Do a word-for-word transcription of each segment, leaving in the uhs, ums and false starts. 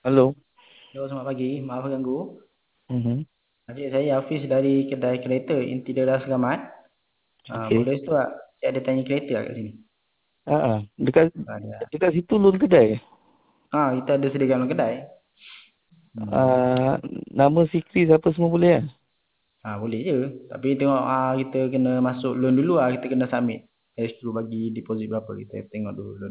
Halo. Halo, selamat pagi. Maaf ganggu. Mhm. Adik saya Hafiz dari kedai kereta Interior Selamat. Ah, Okey. boleh tu tak? Saya ada tanya kereta kat sini. Ha ah. Dekat Ada. dekat situ Lun Kedai. Ah, kita ada sediakan kedai. Hmm. Ah, nama Fikri siapa semua boleh kan? Ah, boleh je. Tapi tengok ah, kita kena masuk loan dulu ah, kita kena submit. Saya suruh bagi deposit berapa kita tengok dulu loan.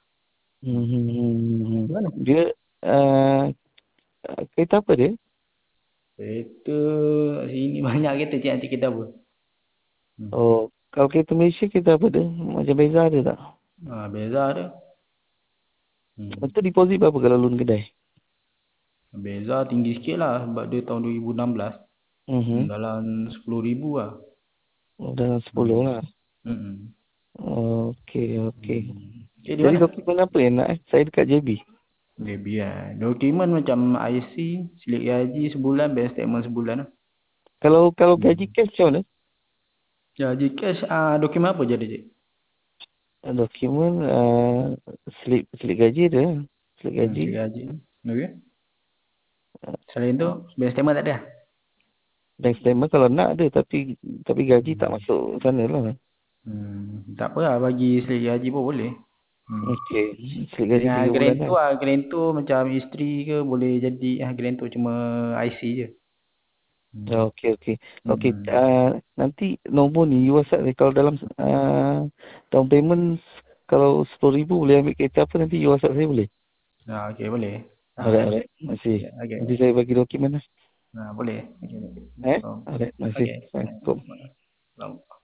Hmm. Gimana? Dia uh, kereta apa dia? Kereta sini banyak kereta cik nanti kita apa. Hmm. Oh, kalau kereta Malaysia kereta apa dia? Macam beza ada tak? Ah, beza dia. Hmm. Itu deposit berapa kalau Lun Kedai? Beza tinggi sikit lah sebab dia tahun dua ribu enam belas. Hmm, Mhm. dalam sepuluh ribu lah. Oh, dalam sepuluh Hmm. lah. Hmm. Okey, okey. Hmm. Okay, di Jadi mana? dokumen apa yang nak eh? Saya dekat J B. Maybe lah. Dokumen macam I C, silik gaji sebulan, bank statement sebulan lah. Kalau kalau gaji Hmm. cash macam mana? Gaji cash, ah, dokumen apa je ada je? Dokumen uh, slip slip gaji dia. Slip Hmm, gaji. silik gaji. Okay. Selain tu, bank statement tak ada? Bank statement kalau nak ada, tapi tapi gaji tak Hmm. masuk sana lah. Hmm. Tak apa lah, bagi silik gaji pun boleh. Hmm. Okey, slip gaji Dengan tiga bulan kan. guarantor lah, guarantor macam isteri ke boleh jadi ah, guarantor cuma I C je. Hmm. Okey, okey. Okey, Hmm. uh, nanti nombor ni you WhatsApp ni kalau dalam uh, down payment kalau sepuluh ribu boleh ambil kereta apa nanti you WhatsApp saya boleh? Ah, okay, boleh. Ah, Alright, alright. Masih. okay, okay. Nanti saya bagi dokumen lah. Nah, boleh. Okay. Eh? So, Alright, masih. okay. Assalamualaikum. Selamat.